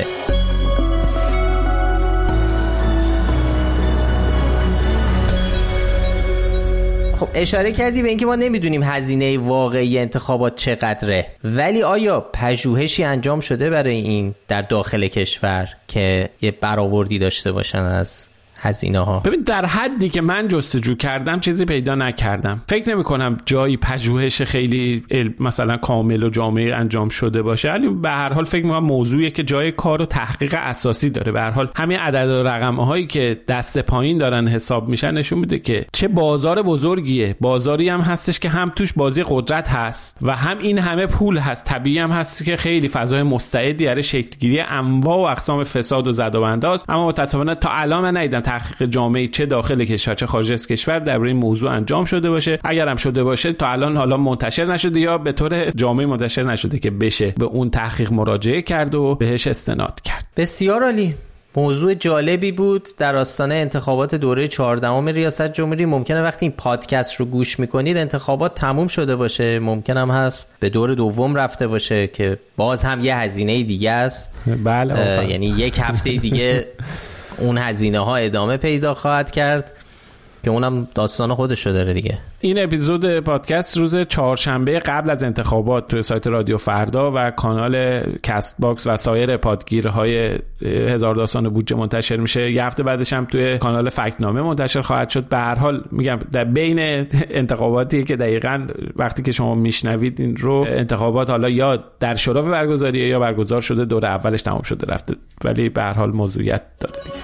Speaker 8: خب اشاره کردی به اینکه ما نمیدونیم هزینه واقعی انتخابات چقدره، ولی آیا پژوهشی انجام شده برای این در داخل کشور که یه برآوردی داشته باشن از هزینه ها؟
Speaker 7: ببین در حدی که من جستجو کردم چیزی پیدا نکردم. فکر نمی کنم جایی پژوهش خیلی مثلا کامل و جامع انجام شده باشه، ولی به هر حال فکر می‌کنم موضوعیه که جای کار و تحقیق اساسی داره. به هر حال همین عدد و رقم‌هایی که دست پایین دارن حساب میشن نشون میده که چه بازار بزرگیه، بازاری هم هستش که هم توش بازی قدرت هست و هم این همه پول هست. طبیعی هم هست که خیلی فضای مستعدی برای شکل‌گیری انواع و اقسام فساد و زدوبنداز، اما متأسفانه تا الان من ندیدم تحقیق جامعی چه داخل کشور چه خارج از کشور درباره این موضوع انجام شده باشه. اگر هم شده باشه تا الان حالا منتشر نشده یا به طور جامعی منتشر نشده که بشه به اون تحقیق مراجعه کرد و بهش استناد کرد.
Speaker 8: بسیار عالی. موضوع جالبی بود در آستانه انتخابات دوره 14 ریاست جمهوری. ممکنه وقتی این پادکست رو گوش میکنید انتخابات تموم شده باشه، ممکن هم هست به دور دوم رفته باشه که باز هم یه هزینه دیگه است.
Speaker 7: بله
Speaker 8: یعنی یک هفته دیگه اون هزینه ها ادامه پیدا خواهد کرد که اونم داستان خودشو داره دیگه.
Speaker 7: این اپیزود پادکست روز چهارشنبه قبل از انتخابات توی سایت رادیو فردا و کانال کست باکس و سایر پادگیرهای هزار داستان بودجه منتشر میشه. یه هفته بعدش هم توی کانال فکت‌نامه منتشر خواهد شد. به هر حال میگم در بین انتخاباتی که دقیقاً وقتی که شما میشنوید این رو انتخابات حالا یا در شرف برگزاریه یا برگزار شده، دور اولش تمام شده رفته، ولی به هر حال موضوعیت داره دیگه.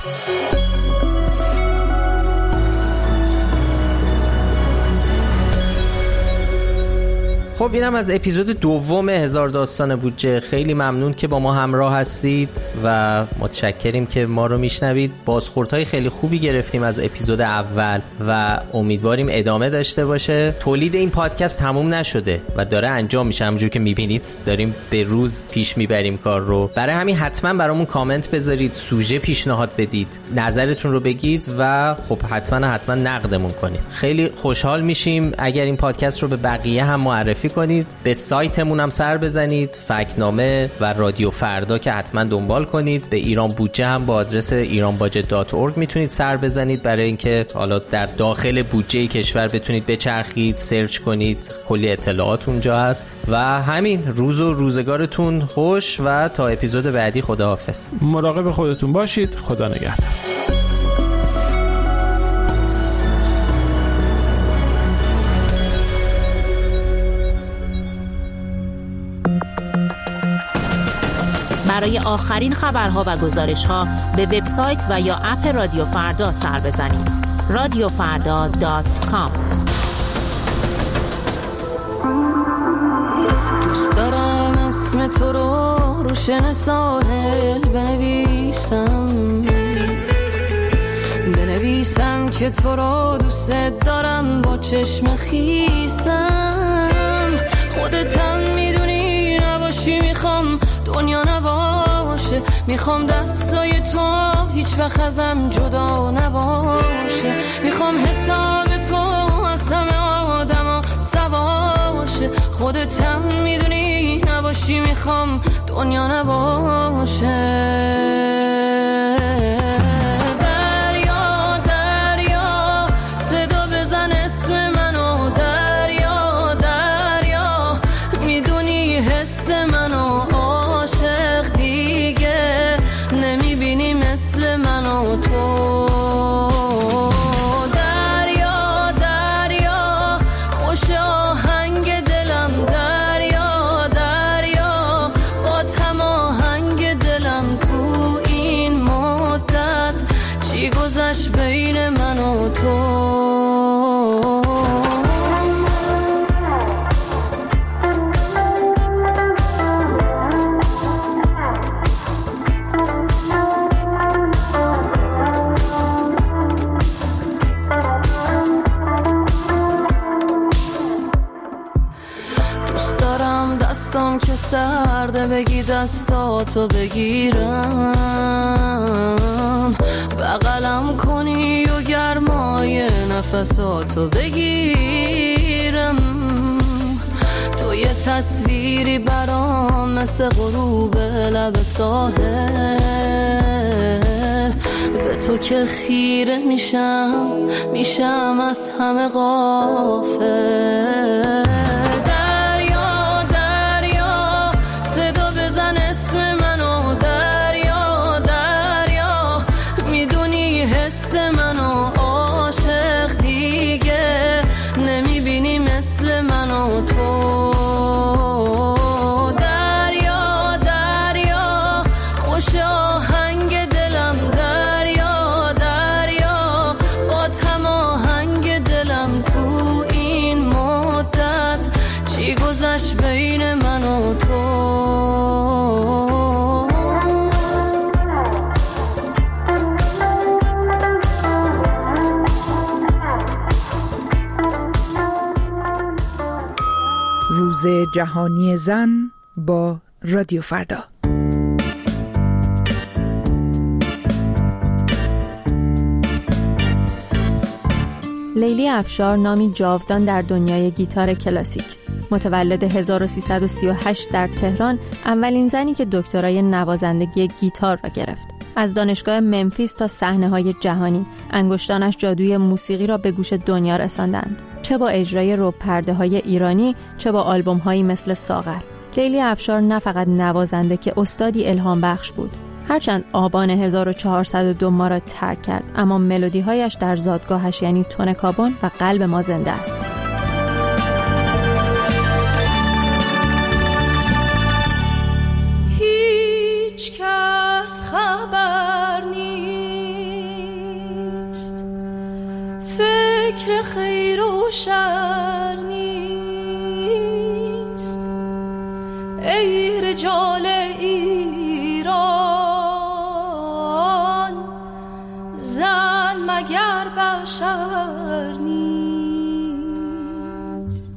Speaker 8: خب اینم از اپیزود دوم هزار داستان بودجه. خیلی ممنون که با ما همراه هستید و متشکریم که ما رو میشنوید. بازخوردهای خیلی خوبی گرفتیم از اپیزود اول و امیدواریم ادامه داشته باشه. تولید این پادکست تموم نشده و داره انجام میشه، همونجور که میبینید داریم به روز پیش میبریم کار رو. برای همین حتما برامون کامنت بذارید، سوژه پیشنهاد بدید، نظرتون رو بگید و خب حتما نقدمون کنید. خیلی خوشحال میشیم اگر این پادکست رو به بقیه هم معرفی کنید. به سایتمون هم سر بزنید، فکت‌نامه و رادیو فردا که حتما دنبال کنید. به ایران بودجه هم با آدرس iranbudget.org میتونید سر بزنید برای اینکه حالا در داخل بودجه کشور بتونید بچرخید، سرچ کنید، کلی اطلاعات اونجا هست. و همین، روز و روزگارتون خوش و تا اپیزود بعدی خداحافظ.
Speaker 7: مراقب خودتون باشید. خدا نگهدار.
Speaker 11: برای آخرین خبرها و گزارش‌ها به وبسایت و یا اپ رادیو فردا سر بزنید. radiofarda.com.
Speaker 12: دوست دارم اسم تو رو روشن ساحل بنویسم که تو رو دوست دارم با چشم خیسم. خودت هم میدونی نباشی میخوام دنیا نباشه، میخوام دستای تو هیچ وقت ازم جدا نباشه، میخوام حساب تو از همه آدما سواشه. خودت هم میدونی نباشی میخوام دنیا نباشه. سرده بگی دستاتو بگیرم، بغلم کنی و گرمای نفساتو بگیرم. تو یه تصویری برام مثل غروب لب ساحل، به تو که خیره میشم از همه غافل.
Speaker 13: روز جهانی زن با رادیو فردا.
Speaker 14: لیلی افشار نامی جاودان در دنیای گیتار کلاسیک. متولد 1338 در تهران، اولین زنی که دکترای نوازندگی گیتار را گرفت. از دانشگاه ممفیس تا صحنه‌های جهانی، انگشتانش جادوی موسیقی را به گوش دنیا رساندند. چه با اجرای رب پرده‌های ایرانی، چه با آلبوم‌هایی مثل ساغر. لیلی افشار نه فقط نوازنده که استادی الهام بخش بود. هرچند آبان 1402 ما را ترک کرد، اما ملودی‌هایش در زادگاهش یعنی تن کابون و قلب ما زنده است.
Speaker 12: هیچ کس خبر نیست، فکر خیر و شر نیست. ای رجال ایران، زن مگر بشر نیست.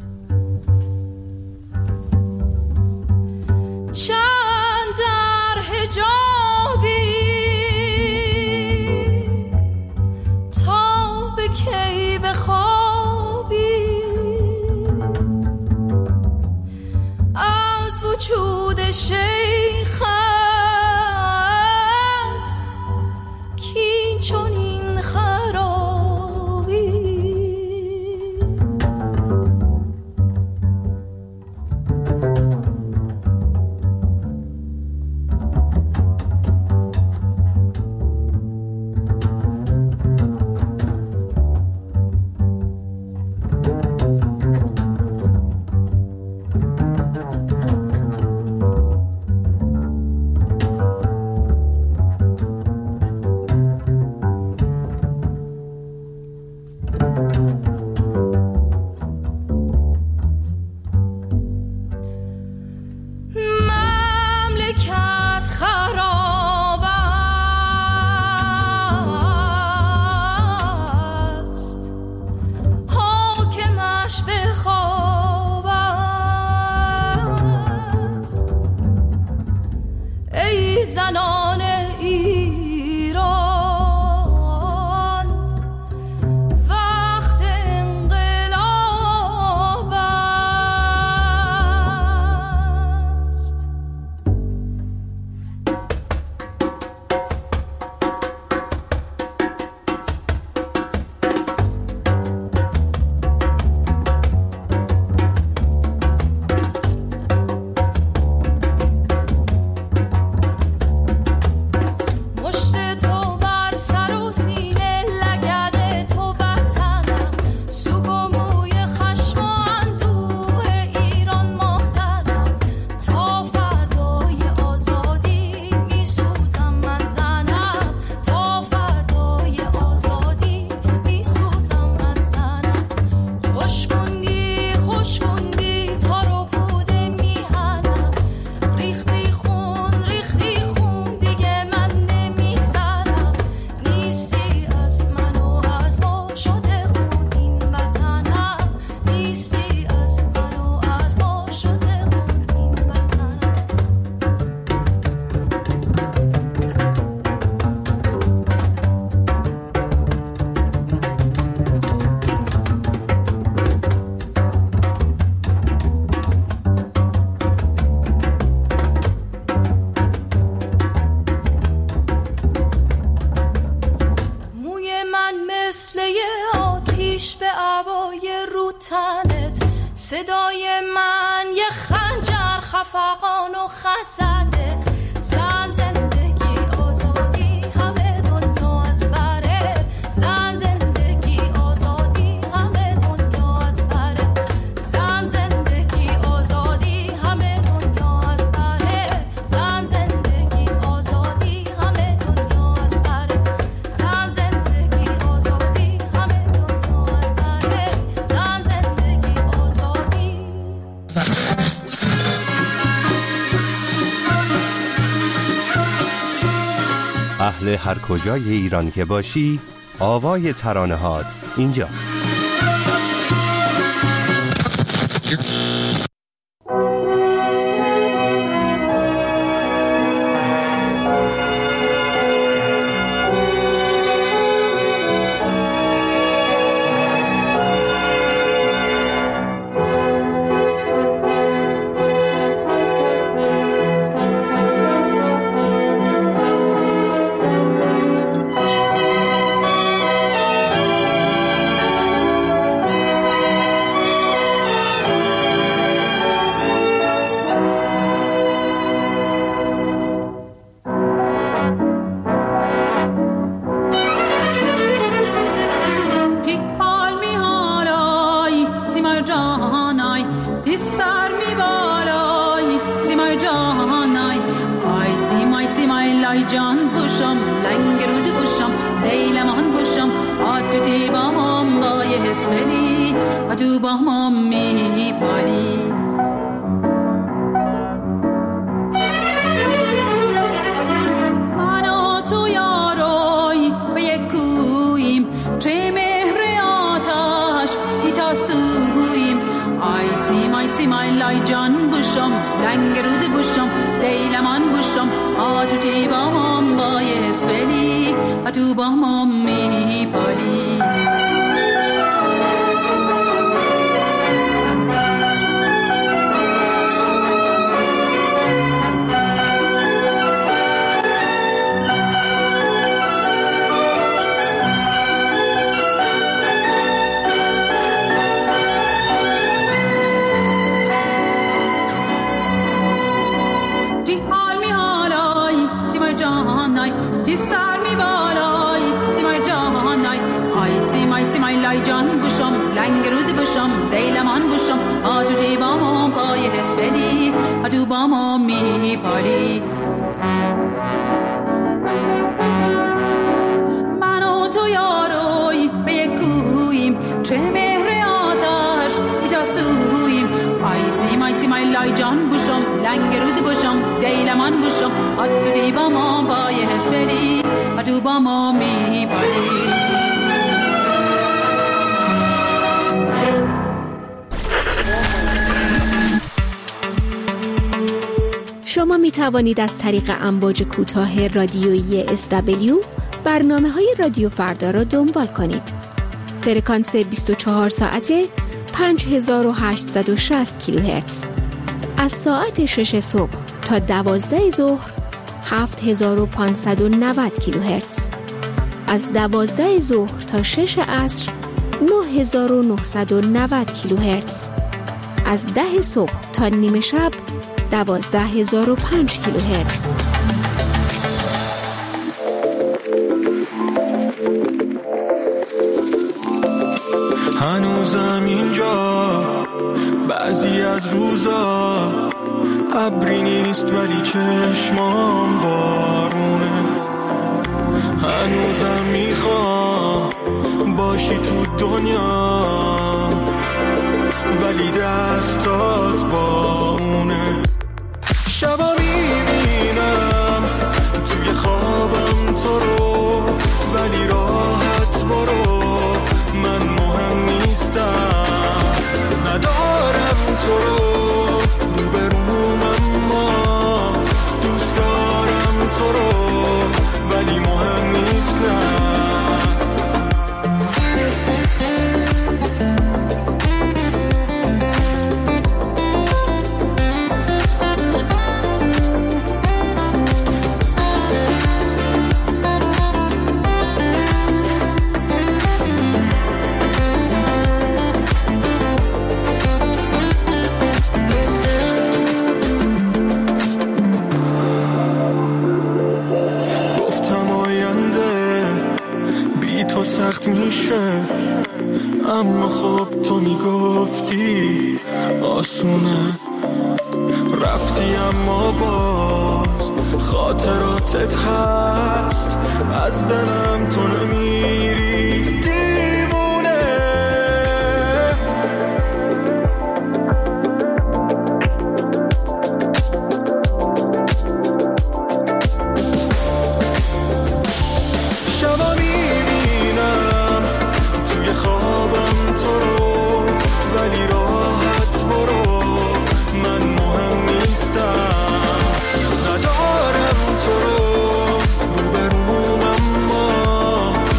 Speaker 12: چند در حجابی تا به کی بخوابی، از وجود شیخ است کین چنین خرابی. صدای من یه خنجر خفقان و خزده. زن زندگی آزادی همه دنیا از بره. زن زندگی آزادی همه دنیا از بره. زن زندگی آزادی همه دنیا از بره. زن زندگی آزادی همه دنیا از بره. زن زندگی آزادی همه دنیا از بره. زن زندگی آزادی.
Speaker 15: اهل هر کجای ایران که باشی، آوای ترانه‌هات اینجاست.
Speaker 16: جان بوشم لنگ رود بوشم دیلمان بوشم آتوتی با مام با یه حسبلی آتو با مام می پالی من و تو یاروی به یک کویم چه مهر آتش ایتا سویم آی سی مای لای جان بوشم لنگ رود بوشم دیلمان بوشم آتوتی با مام با یه حسبلی آتو با مام می پالی جان بوشم لنگ رود بوشم دیلمان بوشم آتو با ما پای حسبلی آتو با ما می پالی من و تو یاروی به یک کویم چه مهر آتش ایتا سویم آی سی مای لای جان بوشم لنگ رود بوشم دیلمان بوشم آتو با ما پای حسبلی آتو با ما می پالی
Speaker 17: شما می توانید از طریق امواج کوتاه رادیویی SW برنامه‌های رادیو فردا را دنبال کنید. فرکانس 24 ساعته 5860 کیلوهرتز. از ساعت 6 صبح تا 12 ظهر 7590 کیلوهرتز. از 12 ظهر تا 6 عصر 9990 کیلوهرتز. از 10 صبح تا نیمه شب 12005 کیلوهرتز.
Speaker 18: هنوزم اینجا بعضی از روزا ابری نیست ولی چشمام بارونه. هنوزم میخوام باشی تو دنیا ولی دستات با اونه. شبا میبینم توی خوابم تو رو ولی راحت برو من مهم نیستم ندارم تو رو روبروم اما دوست دارم تو رو ولی مهم نیستم. میشه اما خب تو میگفتی آسونه رفتی اما باز خاطراتت هست از دلم تو نمیری دیوونه. شبا خوابم تو رو ولی راحت برو من مهم نیستم ندارم تو رو روبروم اما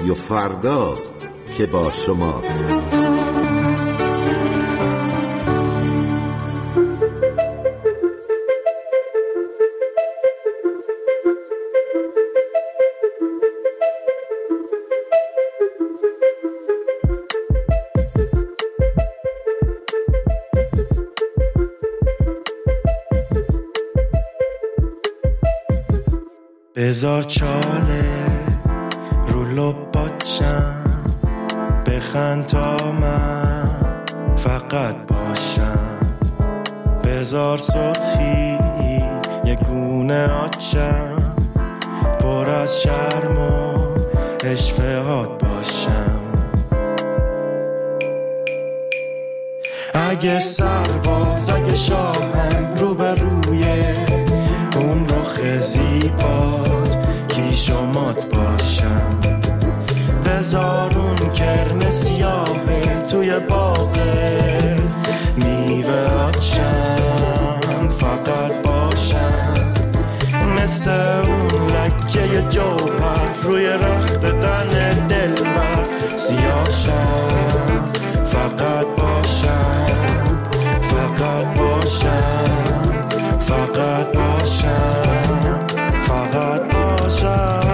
Speaker 19: رادیو فرداست که با شماست.
Speaker 18: بذار چاله رو لباتشم، بخند تا من فقط باشم. بذار سرخی یه گونه آتشم، پر از شرم و اشفهات باشم. اگه سرباز اگه شاهم رو به روی اون رخ زیبات کیش و مات باشم. بذار اون کرم سیاهه توی باغه میوه آتشم فقط باشم. مثل اون لکه جوهر روی رخت تن دلبر سیاهشم فقط باشم. فقط باشم. فقط باشم. فقط باشم.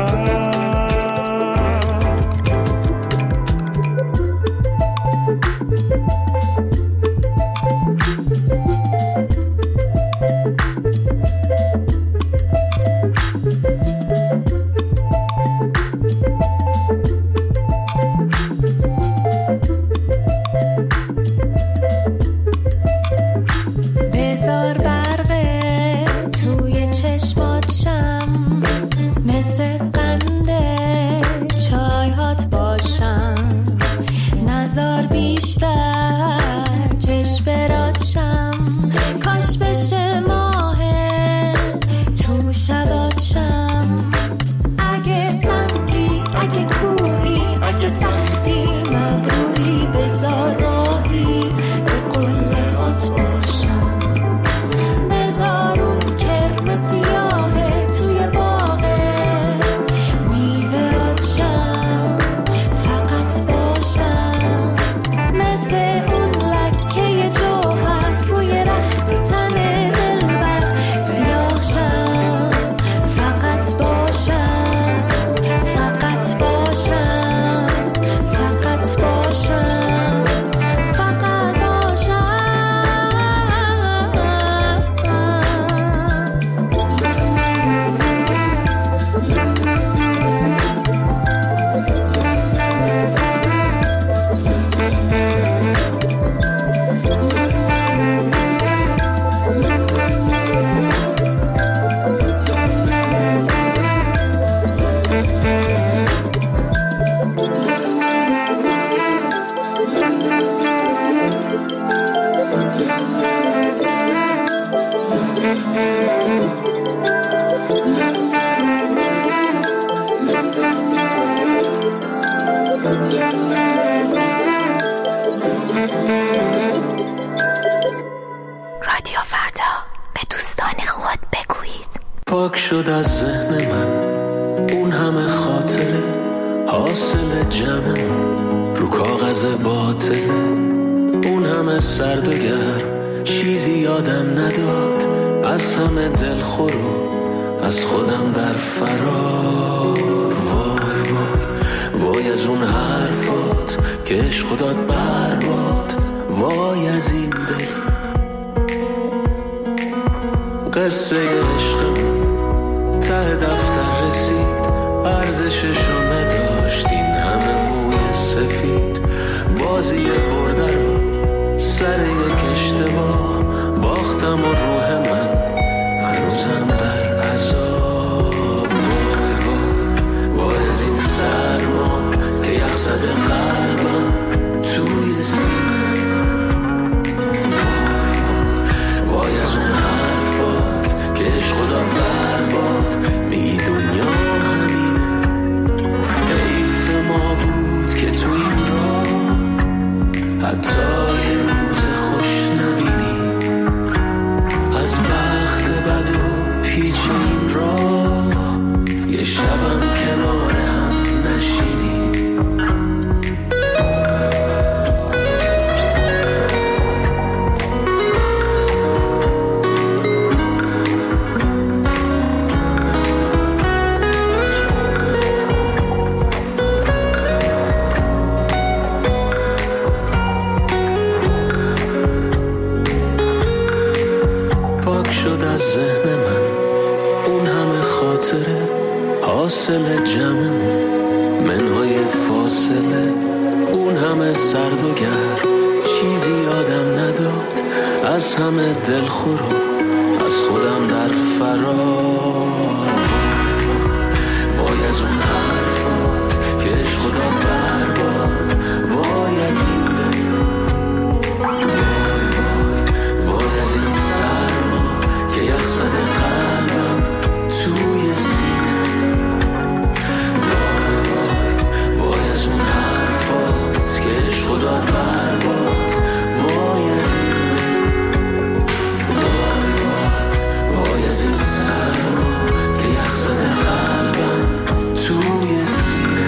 Speaker 20: پاک شد از ذهن من اون همه خاطره حاصل جمعمون رو کاغذ باطله. اون همه سرد و گرم چیزی یادم نداد، از همه دلخور و از خودم در فرار. وای وای وای از اون حرفات که عشق داد برباد. وای از این دل قصه عشقمون ته دفتر رسید، ارزششو نداشت این همه موی سفید. بازی برده رو سر یک اشتباه باختم و روح من هنوزم در عذاب. وای وای وای از این سرما که یخزده قلبم توی سینه. وای وای وای از اون حرفات که عشق داد برباد. میگی دنیا همینه، حیف ما بود که تو این راه خاطره حاصل جمعمون، منهای فاصله اون همه سرد و گرم، چیزی یادم نداد از همه دلخور و از خودم در فرار. وای از اون حرفات که عشق خدا برباد، وای از این دل، وای وای از این سرما که یخ زده قلبم توی سینه. وای از اون حرفات که عشق خدا برباد، وای از این دل، وای از این سرما که یخ زده قلبم توی سینه.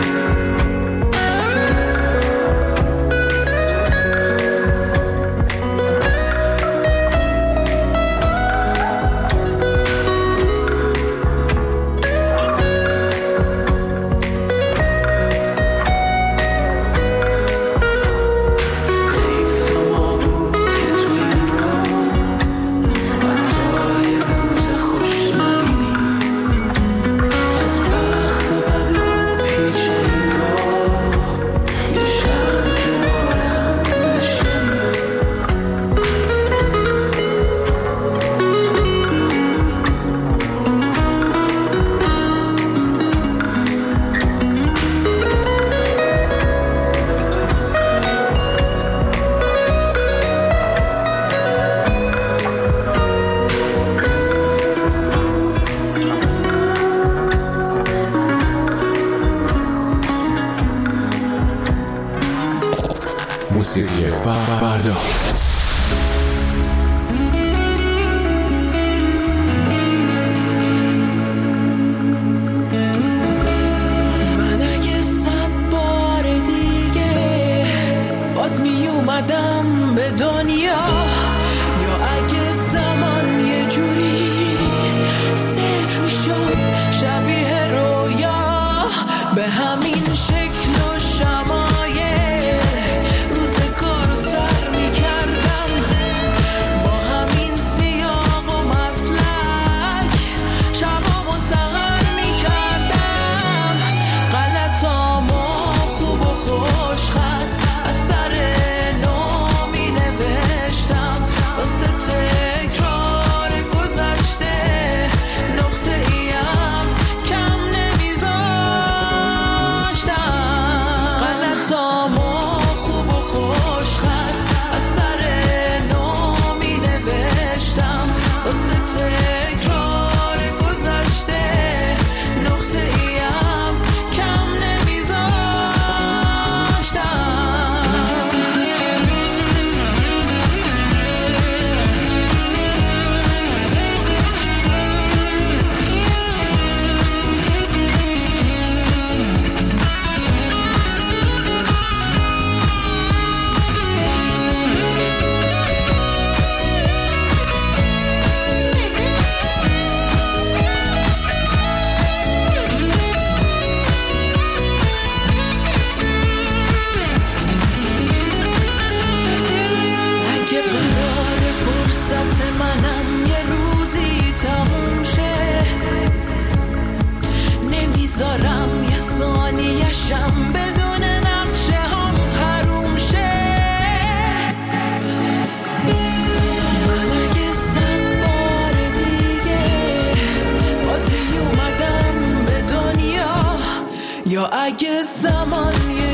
Speaker 21: موسیقی فردا.
Speaker 12: من اگه 100 بار دیگه باز می اومدم به دنیا، یا اگه زمان یه جوری صفر می شد شبیه رویا، به همین شکل و شمایه روزگارو سر می کردم، با همین سیاق و مسلک شبامو سهر می کردم، غلطامو خوب و خوش خط از سر نو می نوشتم، واسه تکرار گذشته نقطه ایم کم نمیذاشتم، غلطامو خوب و خوش خط از سر نو می نوشتم، واسه تکرار گذشته نقطه ایم کم نمیذاشتم. اگه قرار فرصت منم یه روزی تموم شه، نمیذارم یه ثانیه‌شم بدون نقشه هم حروم شه. من اگه 100 بار دیگه باز می اومدم به دنیا، یا اگه زمان یه